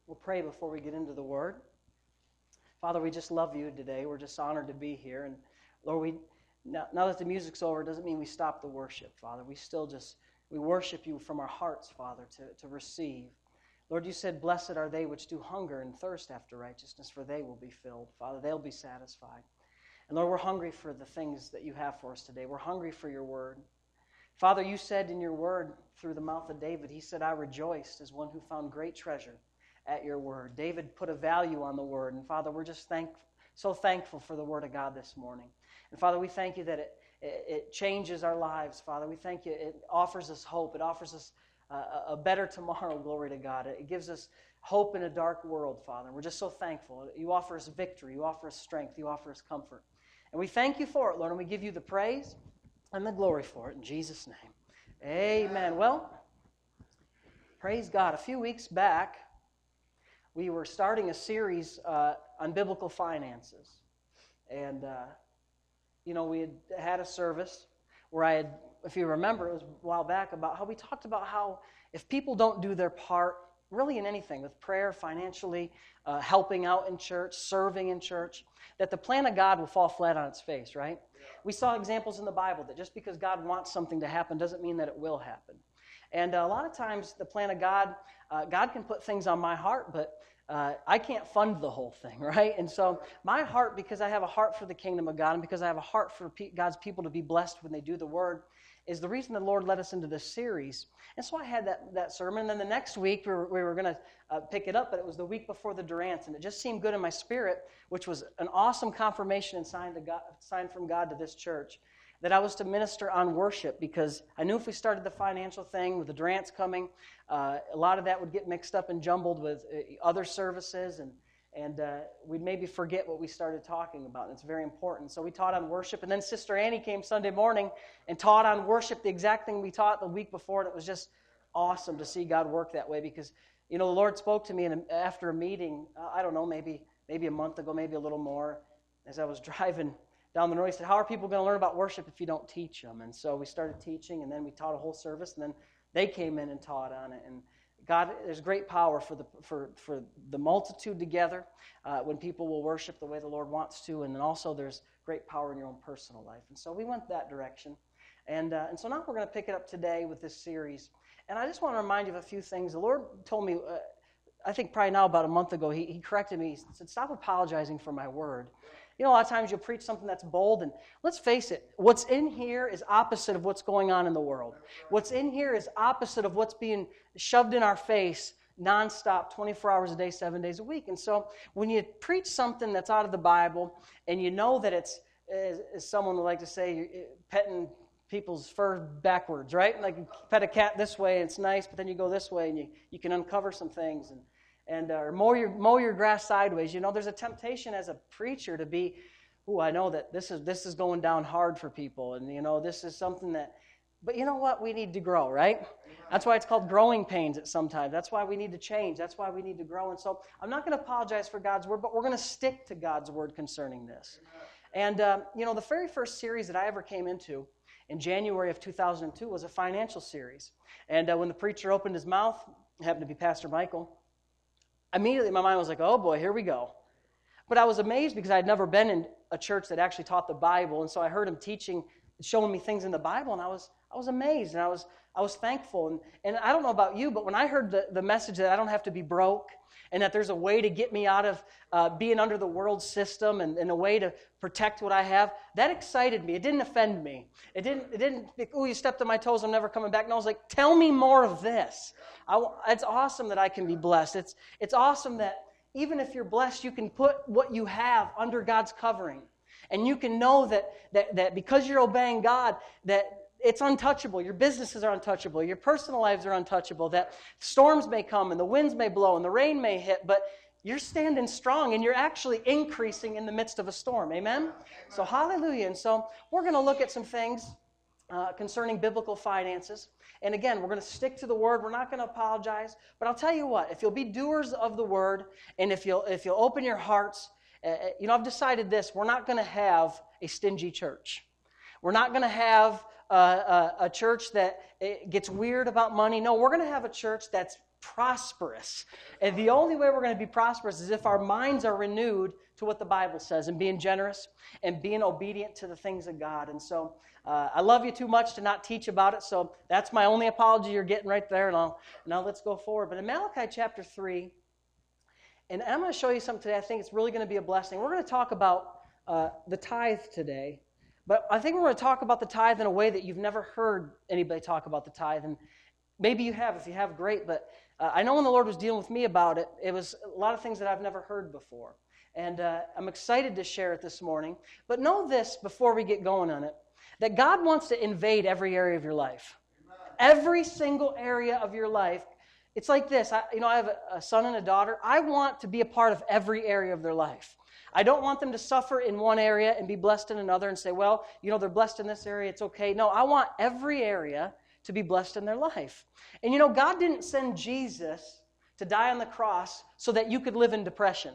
We'll pray before we get into the Word. Father, we just love you today. We're just honored to be here. And Lord, now that the music's over, it doesn't mean we stop the worship, Father. We worship you from our hearts, Father, to receive. Lord, you said, blessed are they which do hunger and thirst after righteousness, for they will be filled. Father, they'll be satisfied. And Lord, we're hungry for the things that you have for us today. We're hungry for your word. Father, you said in your word through the mouth of David, he said, I rejoiced as one who found great treasure at your word. David put a value on the word. And Father, we're just so thankful for the word of God this morning. And Father, we thank you that it changes our lives, Father. We thank you. It offers us hope. It offers us a better tomorrow, glory to God. It gives us hope in a dark world, Father. We're just so thankful. You offer us victory. You offer us strength. You offer us comfort. And we thank you for it, Lord, and we give you the praise and the glory for it in Jesus' name. Amen. Well, praise God. A few weeks back, we were starting a series on biblical finances. And, we had a service where I had, if you remember, it was a while back, about how we talked about how if people don't do their part, really in anything, with prayer, financially, helping out in church, serving in church, that the plan of God will fall flat on its face, right? Yeah. We saw examples in the Bible that just because God wants something to happen doesn't mean that it will happen. And a lot of times the plan of God, God can put things on my heart, but I can't fund the whole thing, right? And so my heart, because I have a heart for the kingdom of God and because I have a heart for God's people to be blessed when they do the word, is the reason the Lord led us into this series. And so I had that sermon. And then the next week we were going to pick it up, but it was the week before the Durants. And it just seemed good in my spirit, which was an awesome confirmation and sign from God to this church, that I was to minister on worship, because I knew if we started the financial thing with the Durants coming, a lot of that would get mixed up and jumbled with other services, and we'd maybe forget what we started talking about. And it's very important. So we taught on worship, and then Sister Annie came Sunday morning and taught on worship, the exact thing we taught the week before, and it was just awesome to see God work that way, because the Lord spoke to me after a meeting, I don't know, maybe a month ago, maybe a little more, as I was driving down the road. He said, how are people going to learn about worship if you don't teach them? And so we started teaching, and then we taught a whole service, and then they came in and taught on it. And God, there's great power for the multitude together when people will worship the way the Lord wants to, and then also there's great power in your own personal life. And so we went that direction. And so now we're going to pick it up today with this series. And I just want to remind you of a few things. The Lord told me, I think probably now about a month ago, he corrected me. He said, stop apologizing for my word. A lot of times you'll preach something that's bold, and let's face it, what's in here is opposite of what's going on in the world. What's in here is opposite of what's being shoved in our face nonstop, 24 hours a day, 7 days a week. And so when you preach something that's out of the Bible, and you know that it's, as someone would like to say, petting people's fur backwards, right? Like you pet a cat this way, and it's nice, but then you go this way, and you can uncover some things, or mow your grass sideways. There's a temptation as a preacher to be, I know that this is going down hard for people, and this is something that, but you know what? We need to grow, right? That's why it's called growing pains at sometimes. That's why we need to change. That's why we need to grow. And so I'm not going to apologize for God's word, but we're going to stick to God's word concerning this. And the very first series that I ever came into in January of 2002 was a financial series. And when the preacher opened his mouth, it happened to be Pastor Michael, immediately my mind was like, oh boy, here we go. But I was amazed because I had never been in a church that actually taught the Bible, and so I heard him teaching, showing me things in the Bible, and I was amazed, and I was thankful. And I don't know about you, but when I heard the message that I don't have to be broke, and that there's a way to get me out of being under the world system, and a way to protect what I have, that excited me. It didn't offend me. It didn't. You stepped on my toes, I'm never coming back. No, I was like, tell me more of this. It's awesome that I can be blessed. It's awesome that even if you're blessed, you can put what you have under God's covering, and you can know that because you're obeying God, that it's untouchable. Your businesses are untouchable. Your personal lives are untouchable. That storms may come and the winds may blow and the rain may hit, but you're standing strong and you're actually increasing in the midst of a storm. Amen? So hallelujah. And so we're going to look at some things concerning biblical finances. And again, we're going to stick to the word. We're not going to apologize. But I'll tell you what, if you'll be doers of the word, and if you'll open your hearts, I've decided this. We're not going to have a stingy church. We're not going to have a church that gets weird about money. No, we're going to have a church that's prosperous. And the only way we're going to be prosperous is if our minds are renewed to what the Bible says and being generous and being obedient to the things of God. And so I love you too much to not teach about it, so that's my only apology you're getting right there. And now let's go forward. But in Malachi chapter 3, and I'm going to show you something today I think it's really going to be a blessing. We're going to talk about the tithe today. But I think we're going to talk about the tithe in a way that you've never heard anybody talk about the tithe. And maybe you have. If you have, great. But I know when the Lord was dealing with me about it, it was a lot of things that I've never heard before. And I'm excited to share it this morning. But know this before we get going on it, that God wants to invade every area of your life. Every single area of your life. It's like this. I have a son and a daughter. I want to be a part of every area of their life. I don't want them to suffer in one area and be blessed in another and say, well, they're blessed in this area, it's okay. No, I want every area to be blessed in their life. And God didn't send Jesus to die on the cross so that you could live in depression.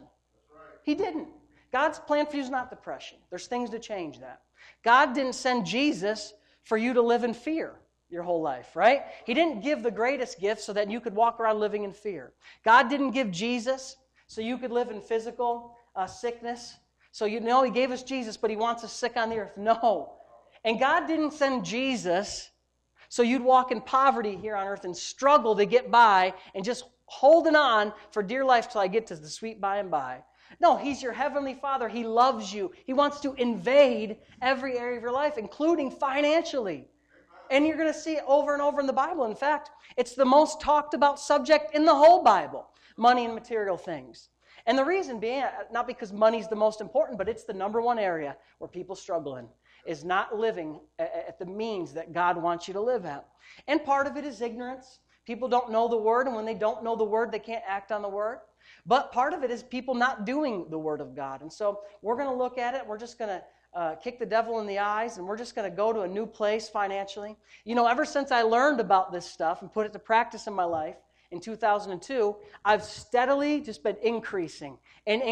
He didn't. God's plan for you is not depression. There's things to change that. God didn't send Jesus for you to live in fear your whole life, right? He didn't give the greatest gift so that you could walk around living in fear. God didn't give Jesus so you could live in physical sickness. So He gave us Jesus, but He wants us sick on the earth. No. And God didn't send Jesus so you'd walk in poverty here on earth and struggle to get by and just holding on for dear life till I get to the sweet by and by. No, He's your heavenly Father. He loves you. He wants to invade every area of your life, including financially. And you're going to see it over and over in the Bible. In fact, it's the most talked about subject in the whole Bible, money and material things. And the reason being, not because money's the most important, but it's the number one area where people struggle in, is not living at the means that God wants you to live at. And part of it is ignorance. People don't know the Word, and when they don't know the Word, they can't act on the Word. But part of it is people not doing the Word of God. And so we're going to look at it. We're just going to kick the devil in the eyes, and we're just going to go to a new place financially. Ever since I learned about this stuff and put it to practice in my life in 2002, I've steadily just been increasing and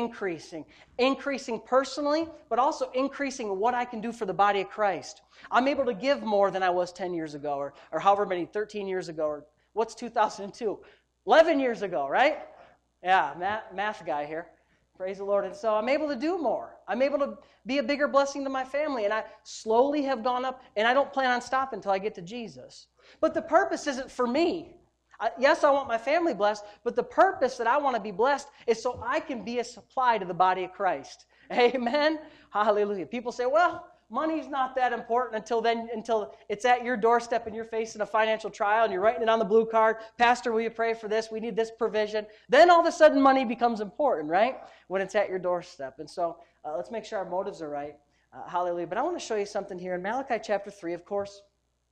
increasing personally, but also increasing what I can do for the body of Christ. I'm able to give more than I was 10 years ago, or however many, 13 years ago, or what's 2002? 11 years ago, right? Yeah, math guy here. Praise the Lord. And so I'm able to do more. I'm able to be a bigger blessing to my family. And I slowly have gone up, and I don't plan on stopping until I get to Jesus. But the purpose isn't for me. Yes, I want my family blessed, but the purpose that I want to be blessed is so I can be a supply to the body of Christ. Amen? Hallelujah. People say, well, money's not that important until it's at your doorstep and you're facing a financial trial and you're writing it on the blue card. Pastor, will you pray for this? We need this provision. Then all of a sudden money becomes important, right? When it's at your doorstep. And so let's make sure our motives are right. Hallelujah. But I want to show you something here in Malachi chapter 3, of course.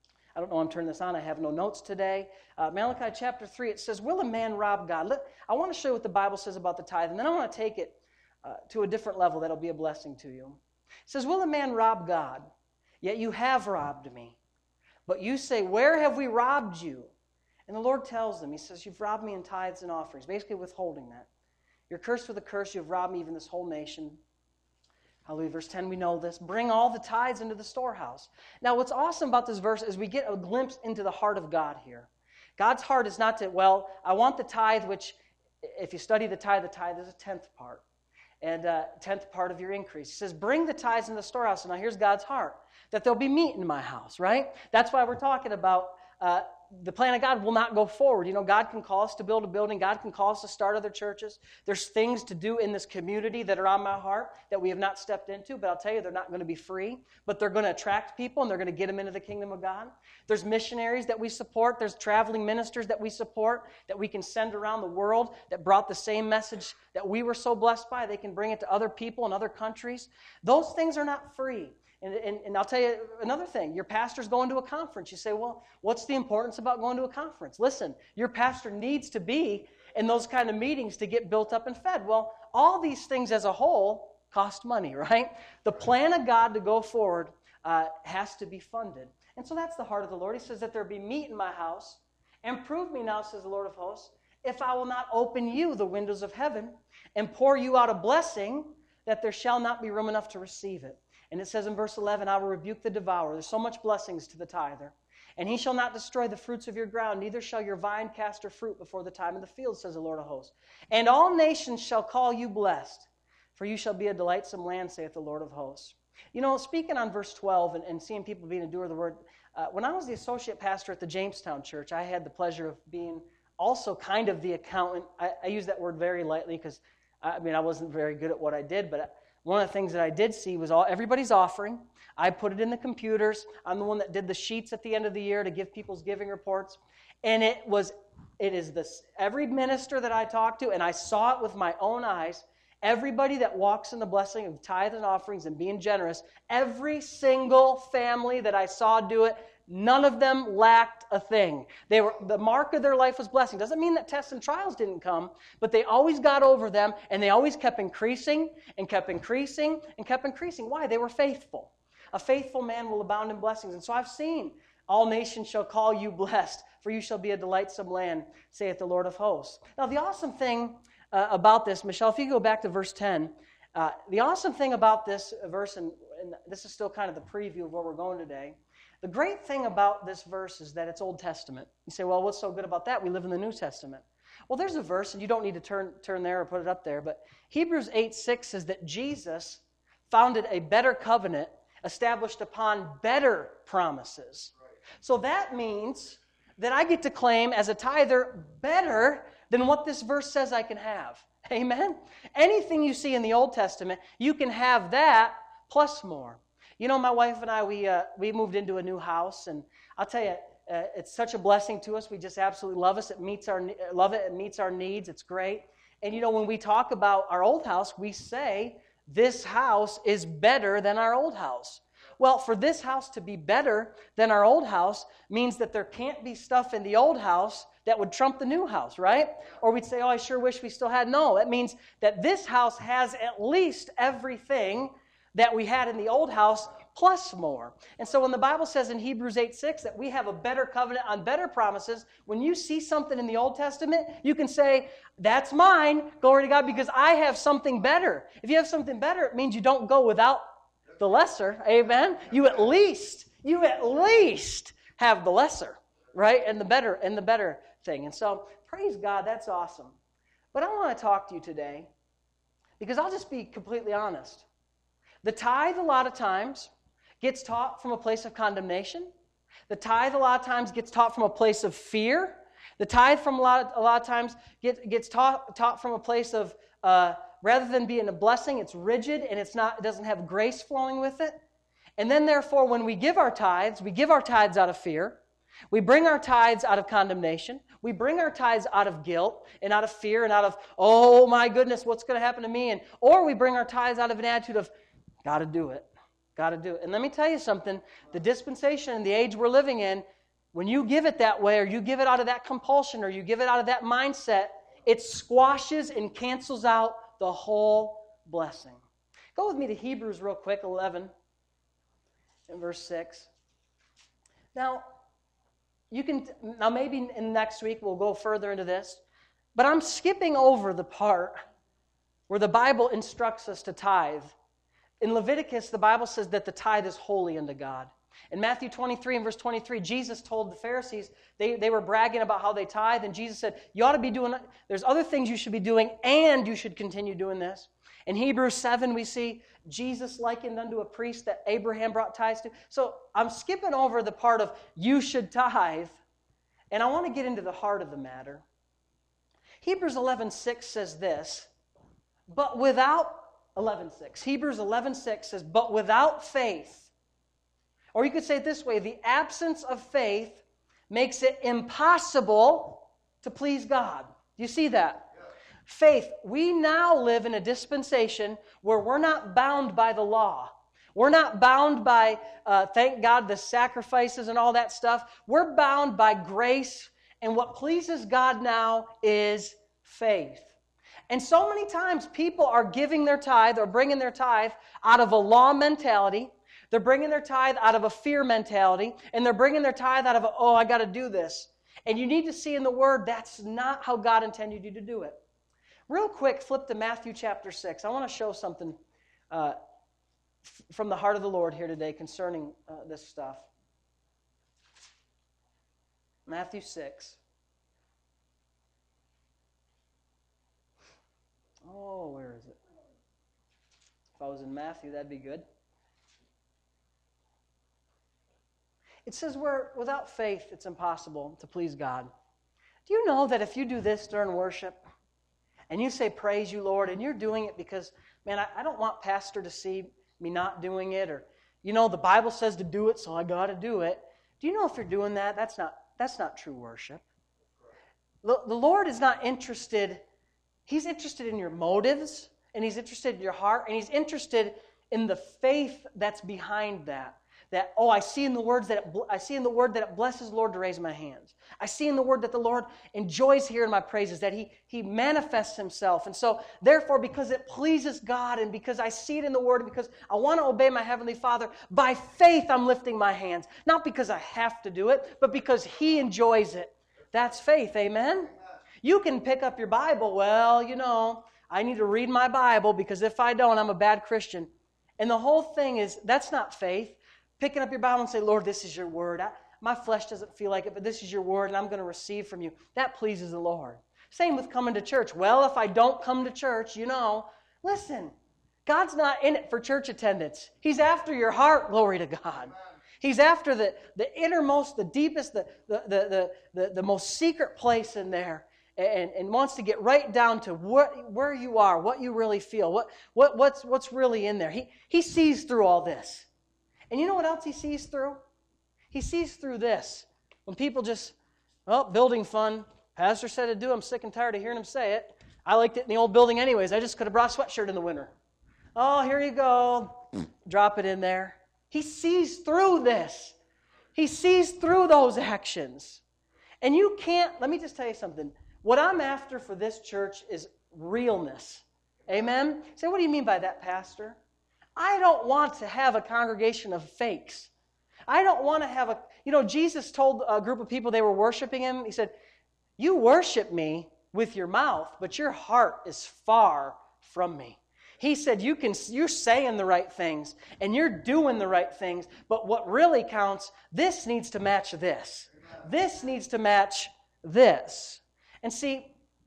I don't know, I'm turning this on. I have no notes today. Malachi chapter 3, it says, will a man rob God? I want to show you what the Bible says about the tithe, and then I want to take it to a different level that'll be a blessing to you. It says, will a man rob God? Yet you have robbed me. But you say, where have we robbed you? And the Lord tells them, He says, you've robbed me in tithes and offerings, basically withholding that. You're cursed with a curse. You've robbed me, even this whole nation. Hallelujah. Verse 10, we know this. Bring all the tithes into the storehouse. Now, what's awesome about this verse is we get a glimpse into the heart of God here. God's heart is not to, well, I want the tithe, which, if you study the tithe is a tenth part. And 10th part of your increase. He says, bring the tithes in the storehouse. And now here's God's heart, that there'll be meat in my house, right? That's why we're talking about the plan of God will not go forward. God can call us to build a building. God can call us to start other churches. There's things to do in this community that are on my heart that we have not stepped into, but I'll tell you, they're not going to be free, but they're going to attract people and they're going to get them into the kingdom of God. There's missionaries that we support. There's traveling ministers that we support that we can send around the world that brought the same message that we were so blessed by. They can bring it to other people in other countries. Those things are not free. And I'll tell you another thing. Your pastor's going to a conference. You say, well, what's the importance about going to a conference? Listen, your pastor needs to be in those kind of meetings to get built up and fed. Well, all these things as a whole cost money, right? The plan of God to go forward has to be funded. And so that's the heart of the Lord. He says that there be meat in my house. And prove me now, says the Lord of hosts, if I will not open you the windows of heaven and pour you out a blessing, that there shall not be room enough to receive it. And it says in verse 11, I will rebuke the devourer. There's so much blessings to the tither. And he shall not destroy the fruits of your ground, neither shall your vine cast her fruit before the time of the field, says the Lord of hosts. And all nations shall call you blessed, for you shall be a delightsome land, saith the Lord of hosts. You know, speaking on verse 12 and seeing people being a doer of the word, when I was the associate pastor at the Jamestown Church, I had the pleasure of being also kind of the accountant. I use that word very lightly because, I wasn't very good at what I did, but one of the things that I did see was everybody's offering. I put it in the computers. I'm the one that did the sheets at the end of the year to give people's giving reports. And it is this, every minister that I talked to, and I saw it with my own eyes, everybody that walks in the blessing of tithes and offerings and being generous, every single family that I saw do it, none of them lacked a thing. The mark of their life was blessing. Doesn't mean that tests and trials didn't come, but they always got over them, and they always kept increasing and kept increasing and kept increasing. Why? They were faithful. A faithful man will abound in blessings. And so I've seen, all nations shall call you blessed, for you shall be a delightsome land, saith the Lord of hosts. Now the awesome thing about this, Michelle, if you go back to verse 10, the awesome thing about this verse, and this is still kind of the preview of where we're going today, the great thing about this verse is that it's Old Testament. You say, well, what's so good about that? We live in the New Testament. Well, there's a verse, and you don't need to turn there or put it up there, but Hebrews 8:6 says that Jesus founded a better covenant established upon better promises. So that means that I get to claim as a tither better than what this verse says I can have. Amen? Anything you see in the Old Testament, you can have that plus more. You know, my wife and I, we moved into a new house, and I'll tell you, it's such a blessing to us. We just absolutely love it. It meets our needs. It's great. And you know, when we talk about our old house, we say this house is better than our old house. Well, for this house to be better than our old house means that there can't be stuff in the old house that would trump the new house, right? Or we'd say, oh, I sure wish we still had. No, that means that this house has at least everything that we had in the old house plus more. And so when the Bible says in Hebrews 8:6 that we have a better covenant on better promises, when you see something in the Old Testament, you can say, that's mine, glory to God, because I have something better. If you have something better, it means you don't go without the lesser, amen? You at least have the lesser, right? And the better thing. And so, praise God, that's awesome. But I want to talk to you today, because I'll just be completely honest. The tithe, a lot of times, gets taught from a place of condemnation. The tithe, a lot of times, gets taught from a place of fear. The tithe, from a lot of times, gets taught from a place of, rather than being a blessing, it's rigid and it doesn't have grace flowing with it. And then, therefore, when we give our tithes out of fear. We bring our tithes out of condemnation. We bring our tithes out of guilt and out of fear and out of, oh my goodness, what's going to happen to me? Or we bring our tithes out of an attitude of, got to do it. Got to do it. And let me tell you something. The dispensation and the age we're living in, when you give it that way, or you give it out of that compulsion, or you give it out of that mindset, it squashes and cancels out the whole blessing. Go with me to Hebrews real quick, 11 and verse 6. Now maybe in next week we'll go further into this, but I'm skipping over the part where the Bible instructs us to tithe. In Leviticus, the Bible says that the tithe is holy unto God. In Matthew 23 and verse 23, Jesus told the Pharisees, they were bragging about how they tithe, and Jesus said, you ought to be doing, there's other things you should be doing, and you should continue doing this. In Hebrews 7, we see Jesus likened unto a priest that Abraham brought tithes to. So I'm skipping over the part of you should tithe, and I want to get into the heart of the matter. Hebrews 11:6 says this, but without, 11:6, Hebrews 11:6 says, but without faith, or you could say it this way, the absence of faith makes it impossible to please God. Do you see that? Faith. We now live in a dispensation where we're not bound by the law. We're not bound by, thank God, the sacrifices and all that stuff. We're bound by grace, and what pleases God now is faith. And so many times people are giving their tithe or bringing their tithe out of a law mentality. They're bringing their tithe out of a fear mentality, and they're bringing their tithe out of a, oh, I got to do this. And you need to see in the Word that's not how God intended you to do it. Real quick, flip to Matthew chapter 6. I want to show something from the heart of the Lord here today concerning this stuff. Matthew 6. Oh, where is it? If I was in Matthew, that'd be good. It says, without faith, it's impossible to please God. Do you know that if you do this during worship, and you say, praise you, Lord, and you're doing it because, man, I don't want pastor to see me not doing it, or, the Bible says to do it, so I got to do it. Do you know if you're doing that, that's not true worship. The Lord is not interested. He's interested in your motives, and He's interested in your heart, and He's interested in the faith that's behind that. That, I see in the word that it blesses the Lord to raise my hands. I see in the word that the Lord enjoys hearing my praises, that He manifests Himself. And so, therefore, because it pleases God, and because I see it in the word, and because I want to obey my Heavenly Father, by faith I'm lifting my hands. Not because I have to do it, but because He enjoys it. That's faith, amen? You can pick up your Bible. Well, I need to read my Bible because if I don't, I'm a bad Christian. And the whole thing is, that's not faith. Picking up your Bible and say, Lord, this is your word. My flesh doesn't feel like it, but this is your word, and I'm going to receive from you. That pleases the Lord. Same with coming to church. Well, if I don't come to church, listen, God's not in it for church attendance. He's after your heart, glory to God. He's after the innermost, the deepest, the most secret place in there, and wants to get right down to where you are, what you really feel, what's really in there. He sees through all this. And you know what else He sees through? He sees through this. When people just, building fun. Pastor said to do. I'm sick and tired of hearing him say it. I liked it in the old building anyways. I just could have brought a sweatshirt in the winter. Oh, here you go. Drop it in there. He sees through this. He sees through those actions. And you can't, let me just tell you something. What I'm after for this church is realness. Amen? You say, what do you mean by that, Pastor? I don't want to have a congregation of fakes. I don't want to have Jesus told a group of people they were worshiping Him. He said, you worship me with your mouth, but your heart is far from me. He said, you're saying the right things, and you're doing the right things, but what really counts, this needs to match this. This needs to match this. And see,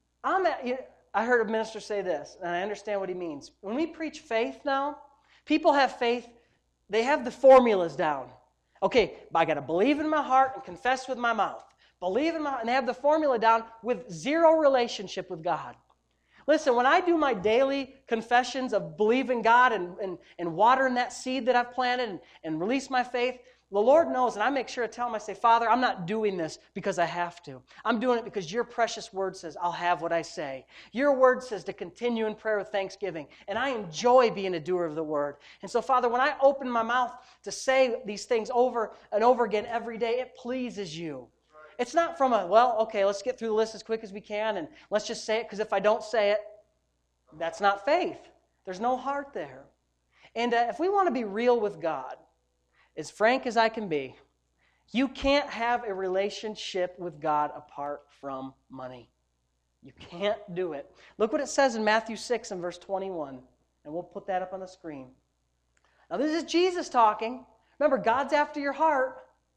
I heard a minister say this, and I understand what he means. When we preach faith now, people have faith, they have the formulas down. Okay, I got to believe in my heart and confess with my mouth. Believe in my heart, and they have the formula down with zero relationship with God. Listen, when I do my daily confessions of believing God and watering that seed that I've planted and release my faith, the Lord knows, and I make sure to tell Him, I say, Father, I'm not doing this because I have to. I'm doing it because your precious word says I'll have what I say. Your word says to continue in prayer with thanksgiving, and I enjoy being a doer of the word. And so, Father, when I open my mouth to say these things over and over again every day, it pleases you. It's not from let's get through the list as quick as we can, and let's just say it, because if I don't say it, that's not faith. There's no heart there. And if we want to be real with God, as frank as I can be, you can't have a relationship with God apart from money. You can't do it. Look what it says in Matthew 6 and verse 21, and we'll put that up on the screen. Now this is Jesus talking. Remember, God's after your heart.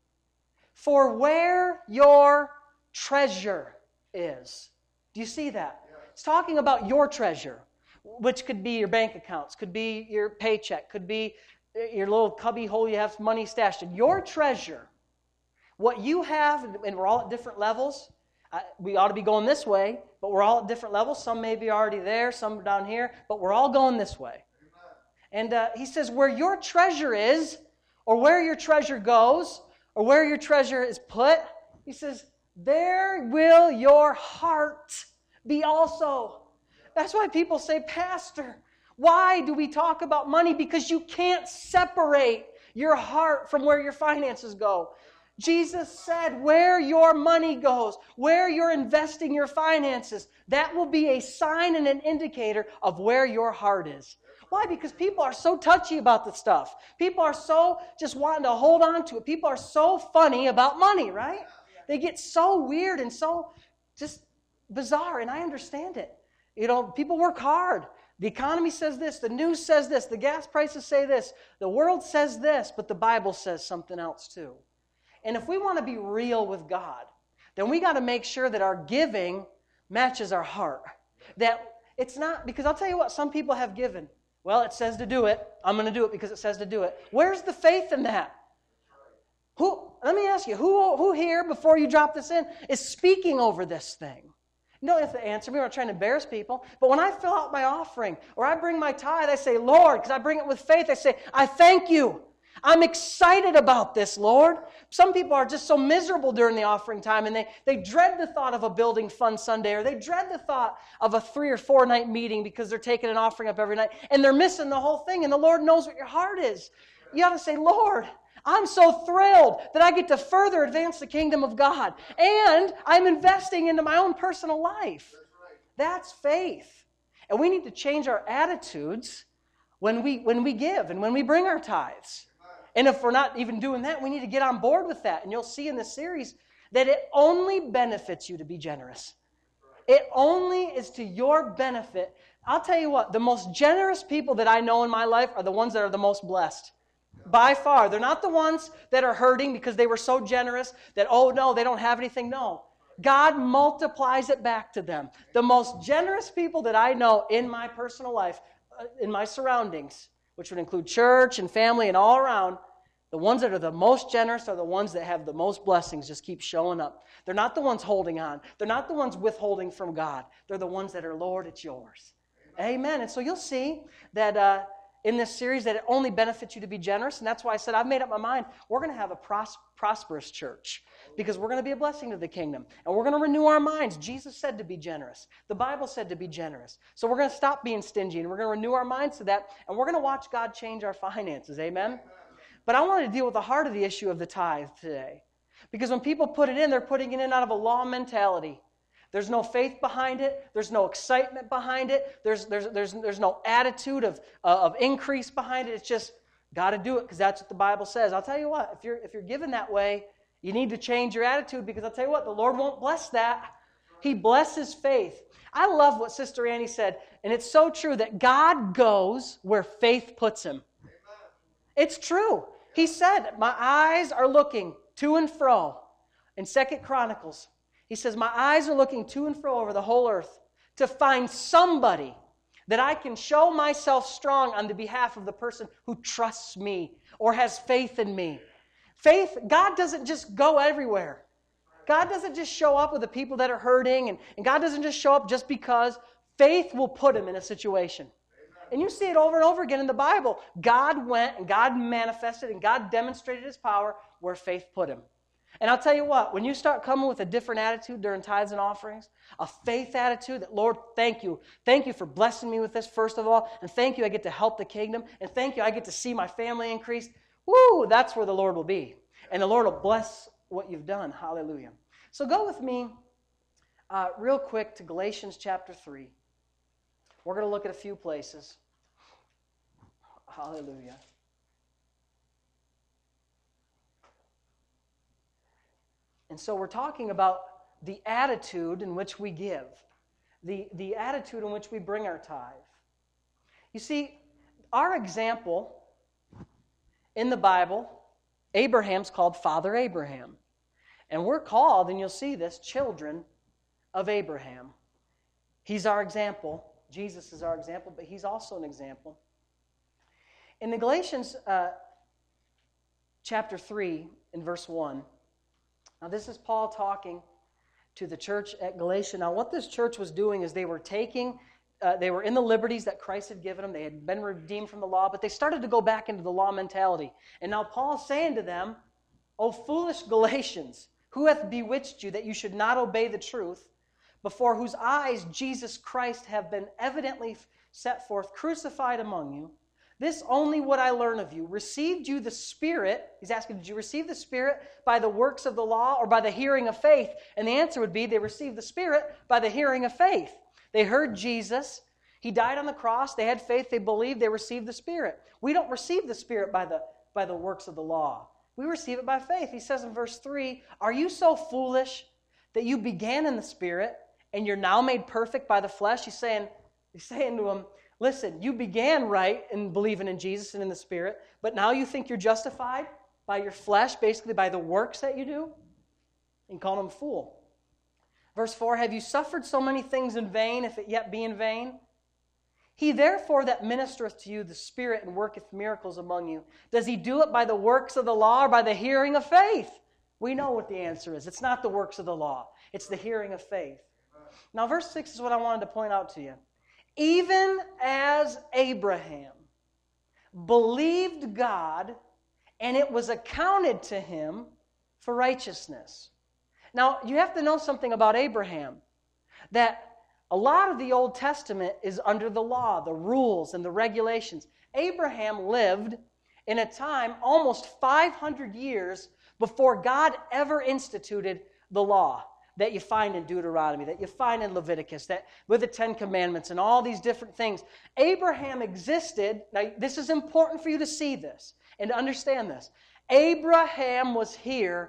For where your treasure is. Do you see that? It's talking about your treasure, which could be your bank accounts, could be your paycheck, could be your little cubby hole you have money stashed in. Your treasure, what you have, and we're all at different levels. We ought to be going this way, but we're all at different levels. Some may be already there, some down here, but we're all going this way. And he says, where your treasure is, or where your treasure goes, or where your treasure is put, he says, there will your heart be also. That's why people say, Pastor, why do we talk about money? Because you can't separate your heart from where your finances go. Jesus said, where your money goes, where you're investing your finances, that will be a sign and an indicator of where your heart is. Why? Because people are so touchy about this stuff. People are so just wanting to hold on to it. People are so funny about money, right? They get so weird and so just bizarre, and I understand it. People work hard. The economy says this, the news says this, the gas prices say this, the world says this, but the Bible says something else too. And if we want to be real with God, then we got to make sure that our giving matches our heart. That it's not, because I'll tell you what, some people have given. Well, it says to do it. I'm going to do it because it says to do it. Where's the faith in that? Let me ask you, who here, before you drop this in, is speaking over this thing? You don't have to answer me. We're not trying to embarrass people. But when I fill out my offering or I bring my tithe, I say, Lord, because I bring it with faith, I say, I thank you. I'm excited about this, Lord. Some people are just so miserable during the offering time, and they dread the thought of a building fund Sunday, or they dread the thought of a 3 or 4 night meeting because they're taking an offering up every night, and they're missing the whole thing, and the Lord knows what your heart is. You ought to say, Lord, I'm so thrilled that I get to further advance the kingdom of God, and I'm investing into my own personal life. That's faith. And we need to change our attitudes when we give and when we bring our tithes. And if we're not even doing that, we need to get on board with that. And you'll see in this series that it only benefits you to be generous. It only is to your benefit. I'll tell you what, the most generous people that I know in my life are the ones that are the most blessed. By far. They're not the ones that are hurting because they were so generous that, oh no, they don't have anything. No. God multiplies it back to them. The most generous people that I know in my personal life, in my surroundings, which would include church and family and all around, the ones that are the most generous are the ones that have the most blessings just keep showing up. They're not the ones holding on. They're not the ones withholding from God. They're the ones that are, Lord, it's yours. Amen. And so you'll see that in this series that it only benefits you to be generous, and that's why I said I've made up my mind. We're going to have a prosperous church because we're going to be a blessing to the kingdom, and we're going to renew our minds. Jesus said to be generous. The Bible said to be generous. So we're going to stop being stingy, and we're going to renew our minds to that, and we're going to watch God change our finances. Amen? But I wanted to deal with the heart of the issue of the tithe today, because when people put it in, they're putting it in out of a law mentality. There's no faith behind it. There's no excitement behind it. There's no attitude of increase behind it. It's just, got to do it because that's what the Bible says. I'll tell you what, if you're given that way, you need to change your attitude, because I'll tell you what, the Lord won't bless that. He blesses faith. I love what Sister Annie said, and it's so true that God goes where faith puts him. It's true. He said, my eyes are looking to and fro. In 2 Chronicles, he says, my eyes are looking to and fro over the whole earth to find somebody that I can show myself strong on the behalf of the person who trusts me or has faith in me. Faith, God doesn't just go everywhere. God doesn't just show up with the people that are hurting, and God doesn't just show up just because. Faith will put him in a situation. And you see it over and over again in the Bible. God went and God manifested and God demonstrated his power where faith put him. And I'll tell you what, when you start coming with a different attitude during tithes and offerings, a faith attitude that, Lord, thank you. Thank you for blessing me with this, first of all. And thank you, I get to help the kingdom. And thank you, I get to see my family increase. Woo, that's where the Lord will be. And the Lord will bless what you've done. Hallelujah. So go with me real quick to Galatians chapter 3. We're going to look at a few places. Hallelujah. And so we're talking about the attitude in which we give, the attitude in which we bring our tithe. You see, our example in the Bible, Abraham's called Father Abraham. And we're called, and you'll see this, children of Abraham. He's our example. Jesus is our example, but he's also an example. In the Galatians chapter 3, in verse 1, now this is Paul talking to the church at Galatia. Now what this church was doing is they were in the liberties that Christ had given them. They had been redeemed from the law, but they started to go back into the law mentality. And now Paul's saying to them, O foolish Galatians, who hath bewitched you that you should not obey the truth, before whose eyes Jesus Christ have been evidently set forth, crucified among you? This only would I learn of you. Received you the Spirit? He's asking, did you receive the Spirit by the works of the law or by the hearing of faith? And the answer would be, they received the Spirit by the hearing of faith. They heard Jesus. He died on the cross. They had faith. They believed. They received the Spirit. We don't receive the Spirit by the works of the law. We receive it by faith. He says in verse 3, are you so foolish that you began in the Spirit and you're now made perfect by the flesh? He's saying to them, Listen, you began right in believing in Jesus and in the Spirit, but now you think you're justified by your flesh, basically by the works that you do? And call him a fool. Verse 4, have you suffered so many things in vain, if it yet be in vain? He therefore that ministereth to you the Spirit and worketh miracles among you, does he do it by the works of the law or by the hearing of faith? We know what the answer is. It's not the works of the law. It's the hearing of faith. Now verse 6 is what I wanted to point out to you. Even as Abraham believed God, and it was accounted to him for righteousness. Now, you have to know something about Abraham, that a lot of the Old Testament is under the law, the rules and the regulations. Abraham lived in a time almost 500 years before God ever instituted the law that you find in Deuteronomy, that you find in Leviticus, that with the Ten Commandments and all these different things. Abraham existed. Now, this is important for you to see this and to understand this. Abraham was here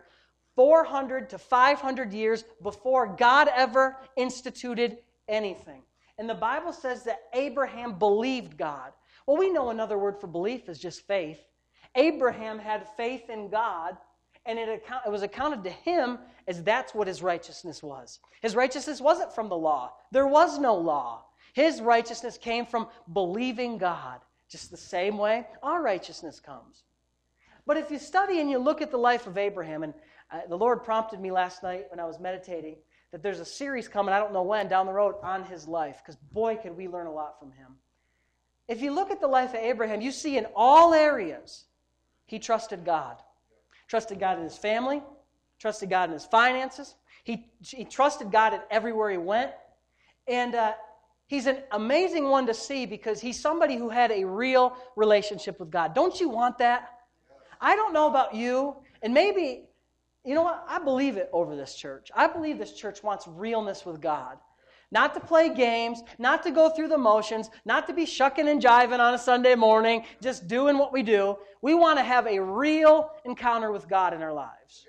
400 to 500 years before God ever instituted anything. And the Bible says that Abraham believed God. Well, we know another word for belief is just faith. Abraham had faith in God, and it was accounted to him as that's what his righteousness was. His righteousness wasn't from the law. There was no law. His righteousness came from believing God, just the same way our righteousness comes. But if you study and you look at the life of Abraham, and the Lord prompted me last night when I was meditating that there's a series coming, I don't know when, down the road on his life, because boy, could we learn a lot from him. If you look at the life of Abraham, you see in all areas he trusted God. Trusted God in his family, trusted God in his finances. He trusted God in everywhere he went. And he's an amazing one to see because he's somebody who had a real relationship with God. Don't you want that? I don't know about you, and maybe, you know what? I believe it over this church. I believe this church wants realness with God. Not to play games, not to go through the motions, not to be shucking and jiving on a Sunday morning, just doing what we do. We want to have a real encounter with God in our lives.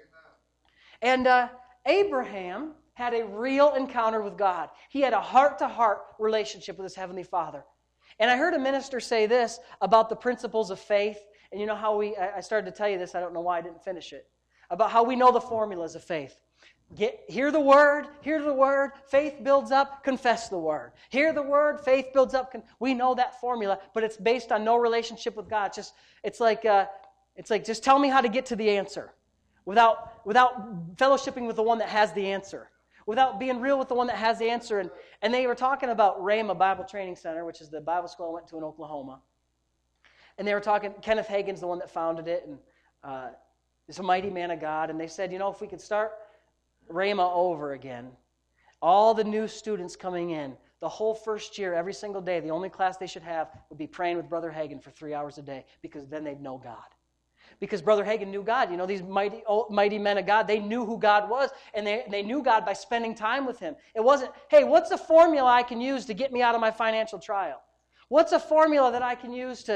And Abraham had a real encounter with God. He had a heart-to-heart relationship with his Heavenly Father. And I heard a minister say this about the principles of faith. And you know how I started to tell you this, I don't know why I didn't finish it, about how we know the formulas of faith. Hear the word, faith builds up, confess the word. Hear the word, faith builds up. We know that formula, but it's based on no relationship with God. It's like just tell me how to get to the answer without fellowshipping with the one that has the answer, without being real with the one that has the answer. And they were talking about Rhema Bible Training Center, which is the Bible school I went to in Oklahoma. And they were talking, Kenneth Hagin's the one that founded it, and he's a mighty man of God. And they said, if we could start Rhema over again, all the new students coming in, the whole first year, every single day, the only class they should have would be praying with Brother Hagin for 3 hours a day, because then they'd know God. Because Brother Hagin knew God. These mighty men of God, they knew who God was, and they knew God by spending time with Him. It wasn't, hey, what's a formula I can use to get me out of my financial trial? What's a formula that I can use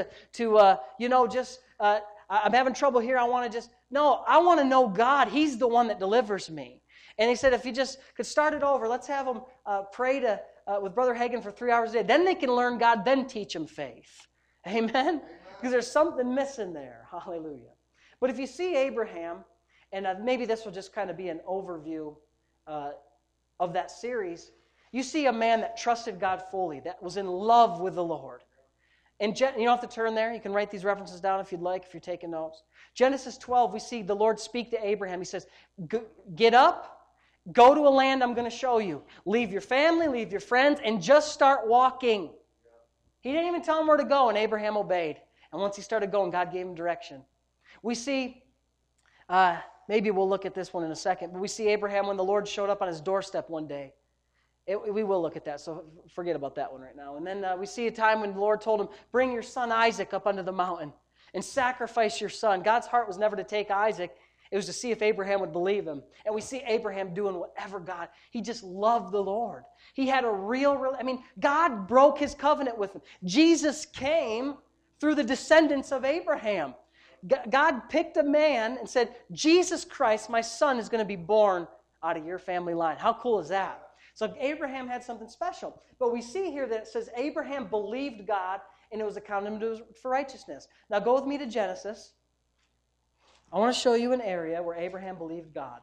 I'm having trouble here, I want to no, I want to know God. He's the one that delivers me. And he said if you just could start it over, let's have them pray with Brother Hagin for 3 hours a day. Then they can learn God, then teach them faith. Amen? Because there's something missing there. Hallelujah. But if you see Abraham, and maybe this will just kind of be an overview of that series, you see a man that trusted God fully, that was in love with the Lord. And you don't have to turn there. You can write these references down if you'd like, if you're taking notes. Genesis 12, we see the Lord speak to Abraham. He says, get up, go to a land I'm going to show you. Leave your family, leave your friends, and just start walking. He didn't even tell him where to go, and Abraham obeyed. And once he started going, God gave him direction. We see, maybe we'll look at this one in a second, but we see Abraham when the Lord showed up on his doorstep one day. We will look at that, so forget about that one right now. And then we see a time when the Lord told him, bring your son Isaac up onto the mountain and sacrifice your son. God's heart was never to take Isaac. It was to see if Abraham would believe him. And we see Abraham doing whatever he just loved the Lord. He had a God broke His covenant with him. Jesus came through the descendants of Abraham. God picked a man and said, Jesus Christ, my son, is going to be born out of your family line. How cool is that? So Abraham had something special. But we see here that it says Abraham believed God, and it was accounted to him for righteousness. Now go with me to Genesis. I want to show you an area where Abraham believed God.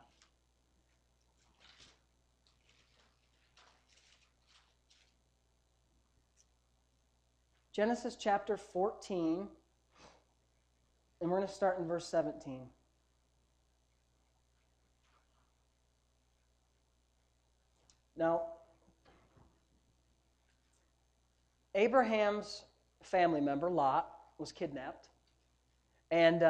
Genesis chapter 14, and we're going to start in verse 17. Now, Abraham's family member, Lot, was kidnapped. And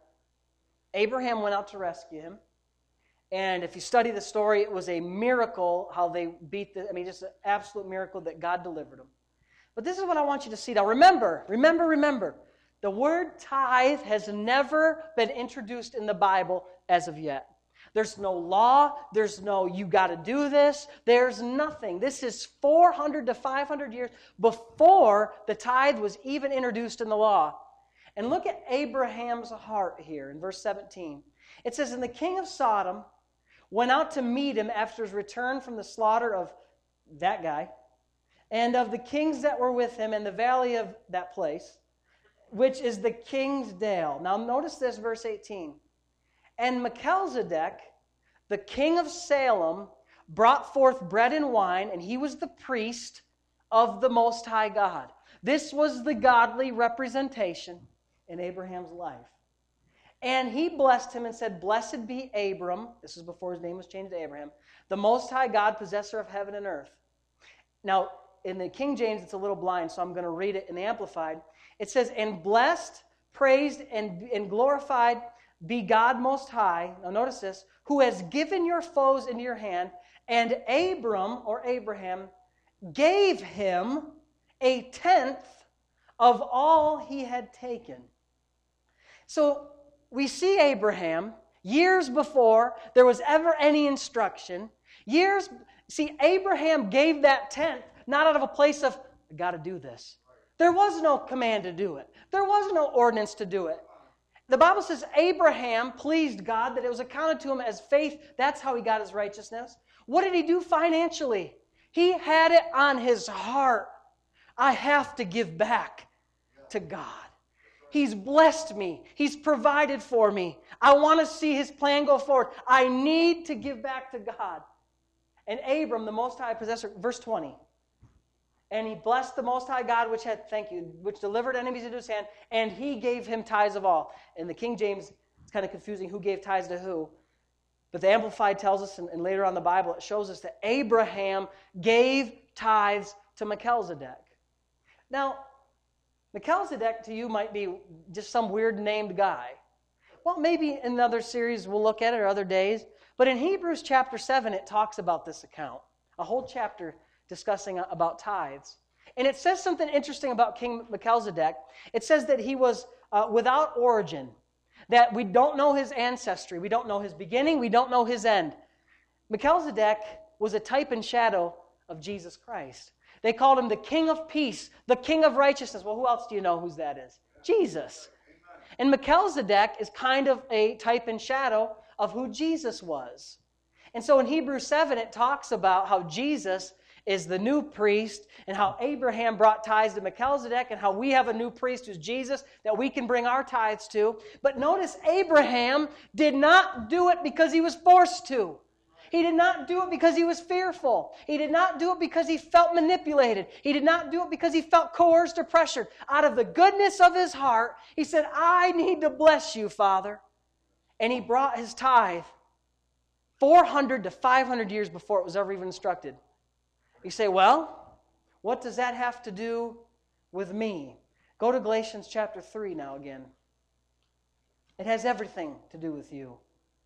Abraham went out to rescue him. And if you study the story, it was a miracle how they just an absolute miracle that God delivered them. But this is what I want you to see. Now remember, the word tithe has never been introduced in the Bible as of yet. There's no law. There's no, you got to do this. There's nothing. This is 400 to 500 years before the tithe was even introduced in the law. And look at Abraham's heart here in verse 17. It says, and the king of Sodom went out to meet him after his return from the slaughter of that guy, and of the kings that were with him in the valley of that place, which is the king's dale. Now notice this, verse 18. And Melchizedek, the king of Salem, brought forth bread and wine, and he was the priest of the Most High God. This was the godly representation in Abraham's life. And he blessed him and said, blessed be Abram, this is before his name was changed to Abraham, the Most High God, possessor of heaven and earth. Now, in the King James, it's a little blind, so I'm going to read it in the Amplified. It says, and blessed, praised, and glorified be God Most High, now notice this, who has given your foes into your hand, and Abram, or Abraham, gave him a tenth of all he had taken. So we see Abraham, years before there was ever any instruction, Abraham gave that tenth, not out of a place of, I got to do this. There was no command to do it. There was no ordinance to do it. The Bible says Abraham pleased God, that it was accounted to him as faith. That's how he got his righteousness. What did he do financially? He had it on his heart. I have to give back to God. He's blessed me. He's provided for me. I want to see his plan go forward. I need to give back to God. And Abram, the Most High possessor, verse 20. And he blessed the Most High God, which delivered enemies into his hand, and he gave him tithes of all. In the King James, it's kind of confusing who gave tithes to who. But the Amplified tells us, and later on in the Bible, it shows us that Abraham gave tithes to Melchizedek. Now, Melchizedek to you might be just some weird named guy. Well, maybe in another series we'll look at it, or other days. But in Hebrews chapter 7, it talks about this account. A whole chapter discussing about tithes. And it says something interesting about King Melchizedek. It says that he was without origin, that we don't know his ancestry, we don't know his beginning, we don't know his end. Melchizedek was a type and shadow of Jesus Christ. They called him the King of Peace, the King of Righteousness. Well, who else do you know whose that is? Jesus. And Melchizedek is kind of a type and shadow of who Jesus was. And so in Hebrews 7, it talks about how Jesus is the new priest, and how Abraham brought tithes to Melchizedek, and how we have a new priest who's Jesus that we can bring our tithes to. But notice Abraham did not do it because he was forced to. He did not do it because he was fearful. He did not do it because he felt manipulated. He did not do it because he felt coerced or pressured. Out of the goodness of his heart, he said, I need to bless you, Father. And he brought his tithe 400 to 500 years before it was ever even instructed. You say, well, what does that have to do with me? Go to Galatians chapter 3 now again. It has everything to do with you.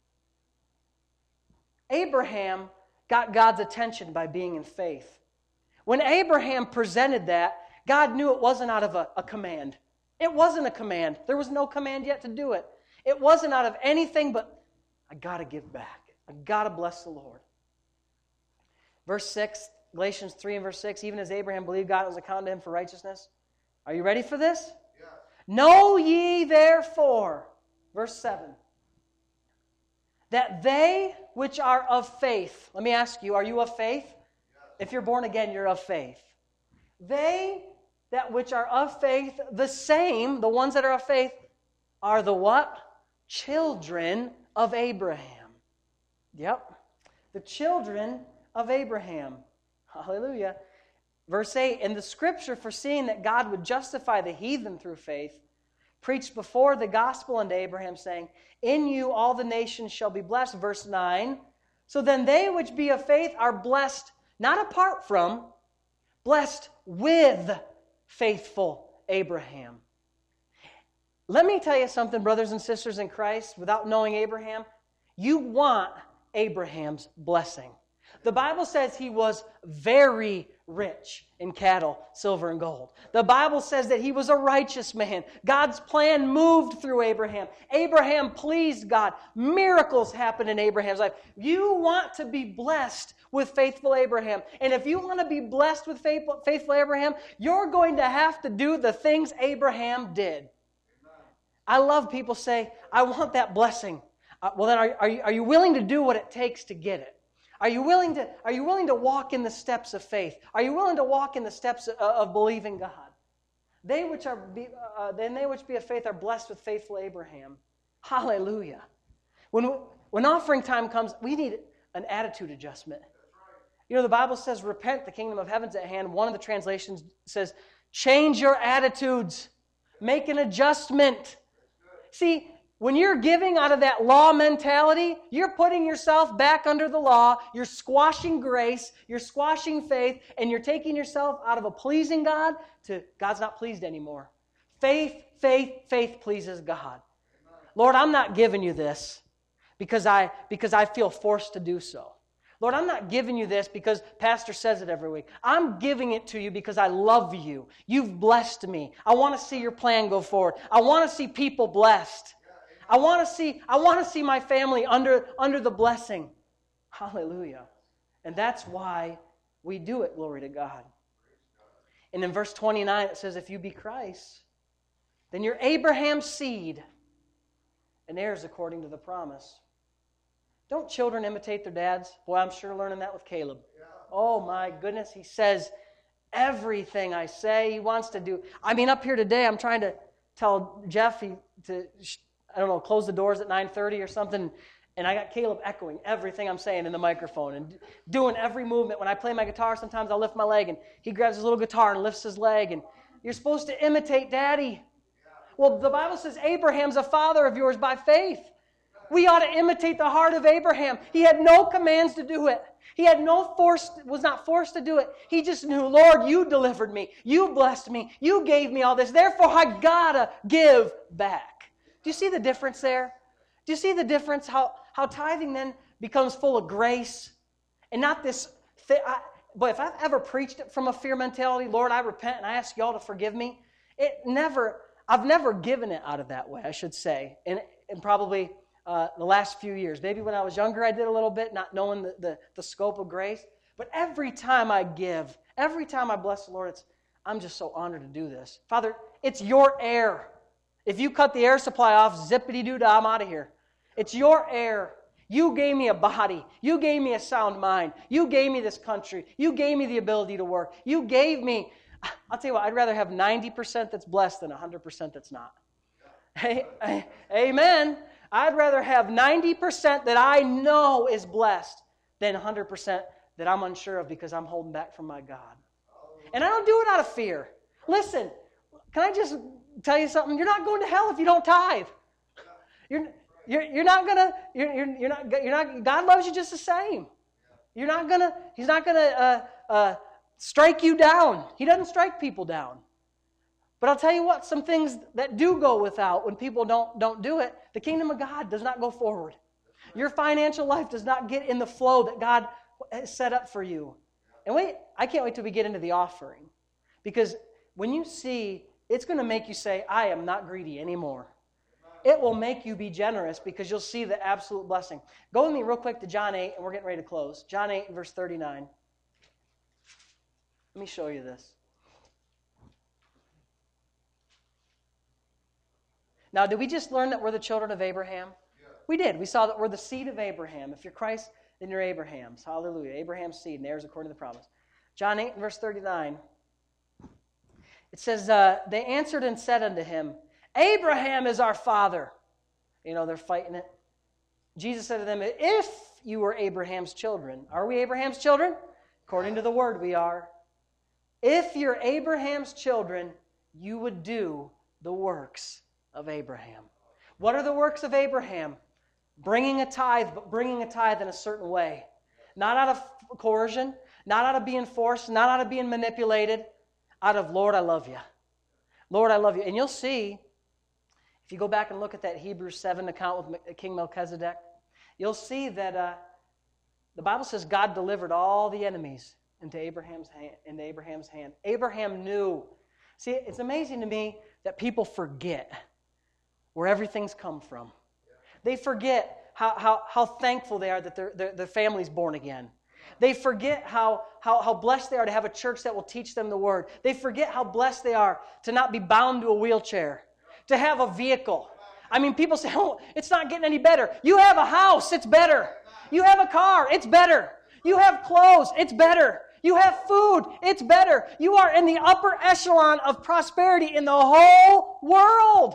Abraham got God's attention by being in faith. When Abraham presented that, God knew it wasn't out of a command. It wasn't a command. There was no command yet to do it. It wasn't out of anything but, I got to give back. I got to bless the Lord. Verse 6, Galatians 3 and verse 6, even as Abraham believed God, it was accounted to him for righteousness. Are you ready for this? Yeah. Know ye therefore, verse 7, that they which are of faith, let me ask you, are you of faith? Yeah. if you're born again, you're of faith. They that which are of faith, the same, the ones that are of faith, are the what? Children of Abraham. Yep. The children of Abraham. Hallelujah. Verse 8, and the scripture foreseeing that God would justify the heathen through faith, preached before the gospel unto Abraham, saying, in you all the nations shall be blessed. Verse 9, so then they which be of faith are blessed, not apart from, blessed with faithful Abraham. Let me tell you something, brothers and sisters in Christ, without knowing Abraham, you want Abraham's blessing. The Bible says he was very rich in cattle, silver, and gold. The Bible says that he was a righteous man. God's plan moved through Abraham. Abraham pleased God. Miracles happened in Abraham's life. You want to be blessed with faithful Abraham. And if you want to be blessed with faithful Abraham, you're going to have to do the things Abraham did. I love people say, I want that blessing. Well, then are you willing to do what it takes to get it? Are you willing to walk in the steps of faith? Are you willing to walk in the steps of believing God? Then they which be of faith are blessed with faithful Abraham. Hallelujah. When offering time comes, we need an attitude adjustment. You know, the Bible says, repent, the kingdom of heaven's at hand. One of the translations says, change your attitudes. Make an adjustment. See, when you're giving out of that law mentality, you're putting yourself back under the law, you're squashing grace, you're squashing faith, and you're taking yourself out of a pleasing God to God's not pleased anymore. Faith pleases God. Lord, I'm not giving you this because I feel forced to do so. Lord, I'm not giving you this because Pastor says it every week. I'm giving it to you because I love you. You've blessed me. I want to see your plan go forward. I want to see people blessed. I want to see my family under the blessing. Hallelujah. And that's why we do it, glory to God. And in verse 29 it says, if you be Christ, then you're Abraham's seed and heirs according to the promise. Don't children imitate their dads? Boy, I'm sure learning that with Caleb. Oh my goodness, he says everything I say he wants to do. I mean, up here today, I'm trying to tell Jeff to close the doors at 9:30 or something, and I got Caleb echoing everything I'm saying in the microphone and doing every movement. When I play my guitar, sometimes I'll lift my leg, and he grabs his little guitar and lifts his leg, and you're supposed to imitate Daddy. Well, the Bible says Abraham's a father of yours by faith. We ought to imitate the heart of Abraham. He had no commands to do it. He had was not forced to do it. He just knew, Lord, you delivered me. You blessed me. You gave me all this. Therefore, I gotta give back. Do you see the difference there? Do you see the difference? How tithing then becomes full of grace and not this boy, if I've ever preached it from a fear mentality, Lord, I repent and I ask y'all to forgive me, I've never given it out of that way, I should say, in probably the last few years. Maybe when I was younger I did a little bit, not knowing the scope of grace. But every time I give, every time I bless the Lord, I'm just so honored to do this. Father, it's your air. If you cut the air supply off, zippity-doo-dah, I'm out of here. It's your air. You gave me a body. You gave me a sound mind. You gave me this country. You gave me the ability to work. You gave me, I'll tell you what, I'd rather have 90% that's blessed than 100% that's not. Amen. I'd rather have 90% that I know is blessed than 100% that I'm unsure of because I'm holding back from my God. And I don't do it out of fear. Listen, can I just tell you something? You're not going to hell if you don't tithe. You're not gonna. God loves you just the same. He's not gonna strike you down. He doesn't strike people down. But I'll tell you what, some things that do go without when people don't do it, the kingdom of God does not go forward. Your financial life does not get in the flow that God has set up for you. And I can't wait till we get into the offering. Because when you see, it's going to make you say, I am not greedy anymore. It will make you be generous because you'll see the absolute blessing. Go with me real quick to John 8, and we're getting ready to close. John 8, verse 39. Let me show you this. Now, did we just learn that we're the children of Abraham? Yeah. We did. We saw that we're the seed of Abraham. If you're Christ, then you're Abraham's. Hallelujah. Abraham's seed and heirs according to the promise. John 8, verse 39. It says, they answered and said unto him, Abraham is our father. You know, they're fighting it. Jesus said to them, if you were Abraham's children. Are we Abraham's children? According to the word, we are. If you're Abraham's children, you would do the works of Abraham. What are the works of Abraham? Bringing a tithe, but bringing a tithe in a certain way. Not out of coercion, not out of being forced, not out of being manipulated. Out of, Lord, I love you. Lord, I love you. And you'll see, if you go back and look at that Hebrews 7 account with King Melchizedek, you'll see that the Bible says God delivered all the enemies into Abraham's hand. Abraham knew. See, it's amazing to me that people forget where everything's come from. They forget how thankful they are that their family's born again. They forget how blessed they are to have a church that will teach them the Word. They forget how blessed they are to not be bound to a wheelchair, to have a vehicle. I mean, people say, oh, it's not getting any better. You have a house, it's better. You have a car, it's better. You have clothes, it's better. You have food, it's better. You are in the upper echelon of prosperity in the whole world.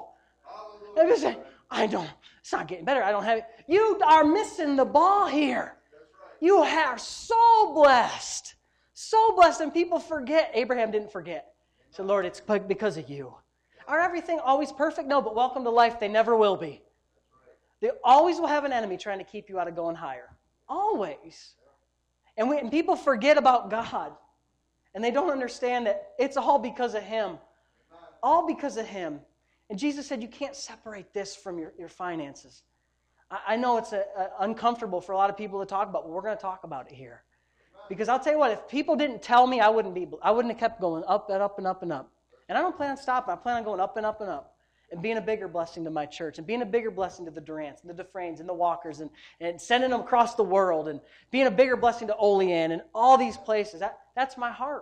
And you say, I don't, it's not getting better. I don't have it. You are missing the ball here. You are so blessed. So blessed. And people forget. Abraham didn't forget. He said, Lord, it's because of you. Are everything always perfect? No, but welcome to life. They never will be. They always will have an enemy trying to keep you out of going higher. Always. And people forget about God. And they don't understand that it's all because of Him. All because of Him. And Jesus said you can't separate this from your finances. I know it's uncomfortable for a lot of people to talk about, but we're going to talk about it here. Because I'll tell you what, if people didn't tell me, I wouldn't have kept going up and up and up and up. And I don't plan on stopping. I plan on going up and up and up. And being a bigger blessing to my church. And being a bigger blessing to the Durants and the Dufresnes and the Walkers. And sending them across the world. And being a bigger blessing to Olean and all these places. That's my heart.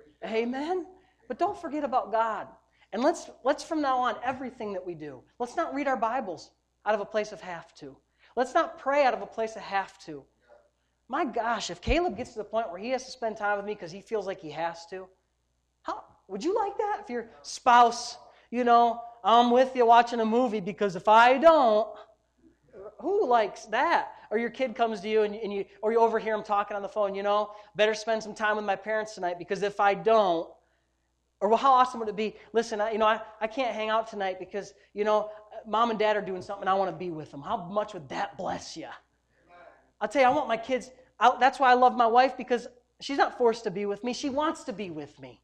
Amen? But don't forget about God. And let's from now on, everything that we do, let's not read our Bibles out of a place of have to. Let's not pray out of a place of have to. My gosh, if Caleb gets to the point where he has to spend time with me because he feels like he has to, how would you like that? If your spouse, I'm with you watching a movie because if I don't, who likes that? Or your kid comes to you or you overhear him talking on the phone, better spend some time with my parents tonight because if I don't, or well, how awesome would it be? Listen, I can't hang out tonight because, Mom and Dad are doing something and I want to be with them. How much would that bless you? I'll tell you, I want my kids, that's why I love my wife because she's not forced to be with me. She wants to be with me.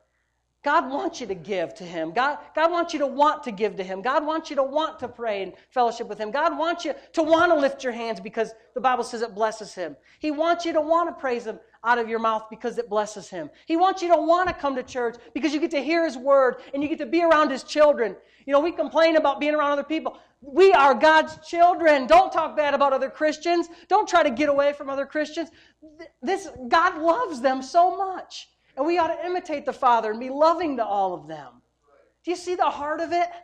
God wants you to give to Him. God wants you to want to give to Him. God wants you to want to pray and fellowship with Him. God wants you to want to lift your hands because the Bible says it blesses Him. He wants you to want to praise Him out of your mouth because it blesses Him. He wants you to want to come to church because you get to hear His Word and you get to be around His children. We complain about being around other people. We are God's children. Don't talk bad about other Christians. Don't try to get away from other Christians. God loves them so much. And we ought to imitate the Father and be loving to all of them. Do you see the heart of it?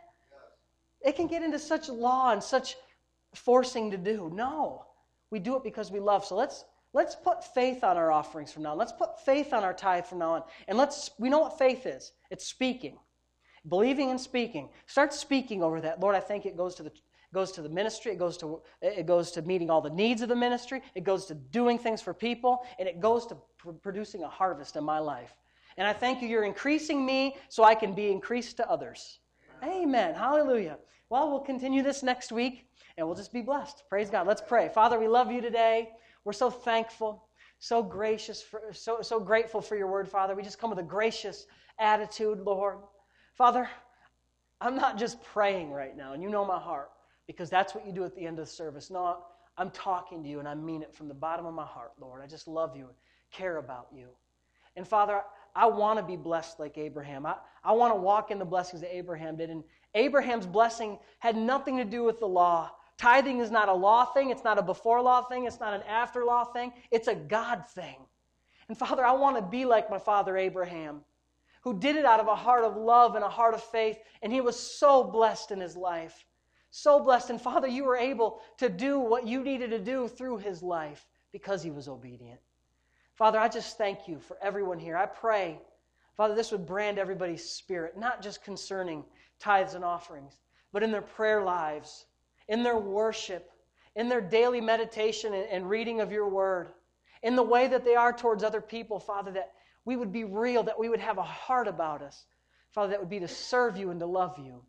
It can get into such law and such forcing to do. No. We do it because we love. So let's put faith on our offerings from now on. Let's put faith on our tithe from now on. And we know what faith is. It's speaking. Believing and speaking. Start speaking over that. Lord, I think it goes to the ministry. It goes to meeting all the needs of the ministry. It goes to doing things for people. And it goes to producing a harvest in my life. And I thank you, you're increasing me so I can be increased to others. Amen. Hallelujah. Well, we'll continue this next week, and we'll just be blessed. Praise God. Let's pray. Father, we love you today. We're so thankful, so gracious, so grateful for your word, Father. We just come with a gracious attitude, Lord. Father, I'm not just praying right now, and you know my heart, because that's what you do at the end of the service. No, I'm talking to you, and I mean it from the bottom of my heart, Lord. I just love you, care about you. And Father, I want to be blessed like Abraham. I want to walk in the blessings that Abraham did. And Abraham's blessing had nothing to do with the law. Tithing is not a law thing. It's not a before law thing. It's not an after law thing. It's a God thing. And Father, I want to be like my father Abraham, who did it out of a heart of love and a heart of faith. And he was so blessed in his life. So blessed. And Father, you were able to do what you needed to do through his life because he was obedient. Father, I just thank you for everyone here. I pray, Father, this would brand everybody's spirit, not just concerning tithes and offerings, but in their prayer lives, in their worship, in their daily meditation and reading of your word, in the way that they are towards other people, Father, that we would be real, that we would have a heart about us, Father, that would be to serve you and to love you.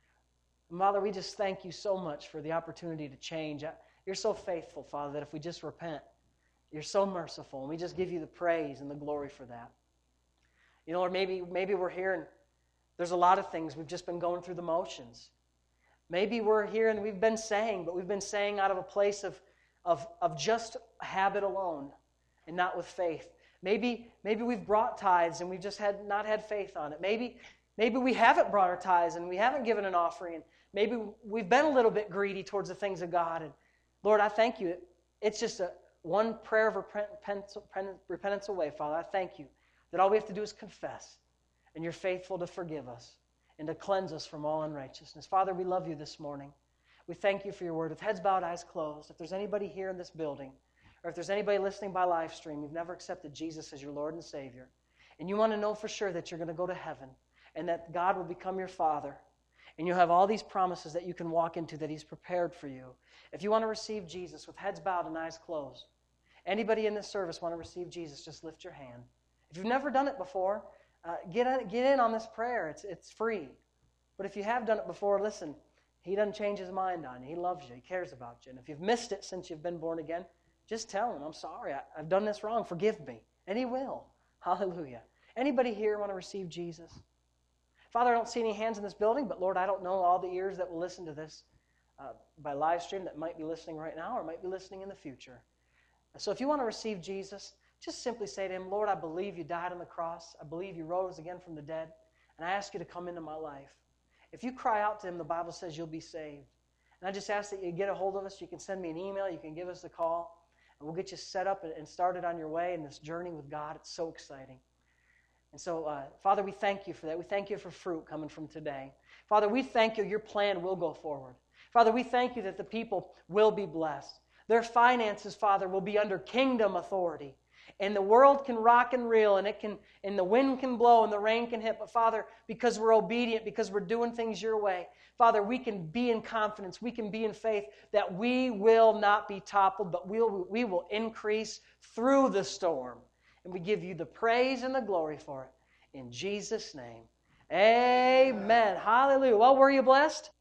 And Father, we just thank you so much for the opportunity to change. You're so faithful, Father, that if we just repent, you're so merciful, and we just give you the praise and the glory for that. You know, or maybe we're here and there's a lot of things. We've just been going through the motions. Maybe we're here and we've been saying, but we've been saying out of a place of just habit alone and not with faith. Maybe we've brought tithes and we've just not had faith on it. Maybe we haven't brought our tithes and we haven't given an offering. And maybe we've been a little bit greedy towards the things of God. And Lord, I thank you. It's just one prayer of repentance away, Father. I thank you that all we have to do is confess, and you're faithful to forgive us and to cleanse us from all unrighteousness. Father, we love you this morning. We thank you for your word. With heads bowed, eyes closed, if there's anybody here in this building, or if there's anybody listening by live stream, you've never accepted Jesus as your Lord and Savior, and you want to know for sure that you're going to go to heaven and that God will become your Father, and you'll have all these promises that you can walk into that He's prepared for you. If you want to receive Jesus with heads bowed and eyes closed, anybody in this service want to receive Jesus, just lift your hand. If you've never done it before, get in on this prayer. It's free. But if you have done it before, listen, He doesn't change His mind on you. He loves you. He cares about you. And if you've missed it since you've been born again, just tell Him, I'm sorry. I've done this wrong. Forgive me. And He will. Hallelujah. Anybody here want to receive Jesus? Father, I don't see any hands in this building, but Lord, I don't know all the ears that will listen to this by live stream that might be listening right now or might be listening in the future. So if you want to receive Jesus, just simply say to Him, Lord, I believe you died on the cross. I believe you rose again from the dead. And I ask you to come into my life. If you cry out to Him, the Bible says you'll be saved. And I just ask that you get a hold of us. You can send me an email. You can give us a call. And we'll get you set up and started on your way in this journey with God. It's so exciting. And so, Father, we thank you for that. We thank you for fruit coming from today. Father, we thank you your plan will go forward. Father, we thank you that the people will be blessed. Their finances, Father, will be under kingdom authority. And the world can rock and reel, and the wind can blow, and the rain can hit. But Father, because we're obedient, because we're doing things your way, Father, we can be in confidence, we can be in faith that we will not be toppled, but we will increase through the storm. And we give you the praise and the glory for it. In Jesus' name, amen. Hallelujah. Well, were you blessed?